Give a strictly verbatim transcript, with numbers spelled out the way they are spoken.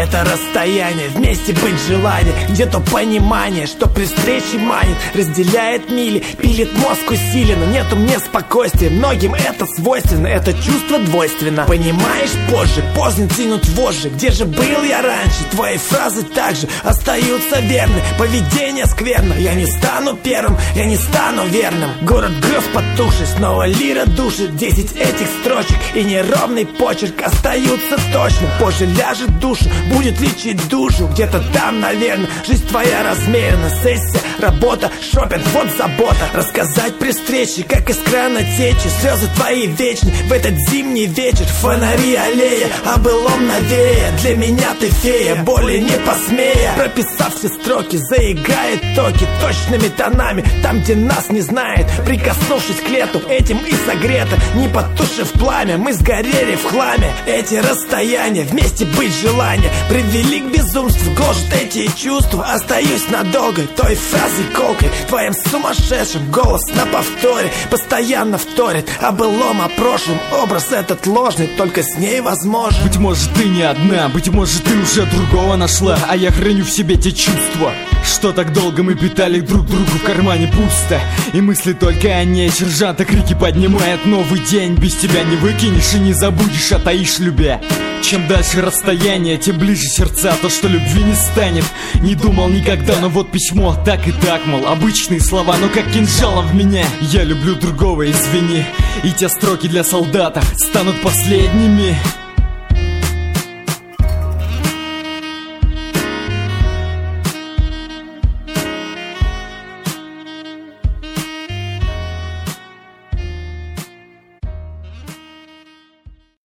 это расстояние, вместе быть желание, где-то понимание, что при встрече манит, разделяет мили, пилит мозг усиленно. Нету мне спокойствия, многим это свойственно, это чувство двойственно. Понимаешь позже, поздно тянут вожжи. Где же был я раньше? Твои фразы также остаются верны. Поведение скверно, я не стану первым, я не стану верным. Город грез потухший, снова лира душит. Десять этих строчек и неровный почерк остаются точно. Позже ляжет душу, будет лечить душу. Где-то там, наверное, жизнь твоя размерена. Сессия, работа, шопинг, вот забота. Рассказать при встрече, как из крана течи. Слезы твои вечны в этот зимний вечер. Фонари, аллея, о былом навея. Для меня ты фея, более не посмея. Прописав все строки, заиграет токи точными тонами, там, где нас не знает. Прикоснувшись к лету, этим и согрето. Не потушив пламя, мы сгорели в хламе. Эти расстояния, вместе быть желание, привели к безумству, гложет эти чувства. Остаюсь надолго той фразой колкой, твоим сумасшедшим голос на повторе постоянно вторит о былом, о прошлом. Образ этот ложный, только с ней возможен. Быть может, ты не одна, быть может, ты уже другого нашла, а я храню в себе те чувства, что так долго мы питали друг другу. В кармане пусто, и мысли только о ней. Сержанта крики поднимает новый день. Без тебя не выкинешь и не забудешь, а таишь любя. Чем дальше расстояние, тем ближе сердца. То, что любви не станет, не думал никогда. Но вот письмо, так и так, мол, обычные слова, но как кинжалом в меня. Я люблю другого, извини. И те строки для солдата станут последними.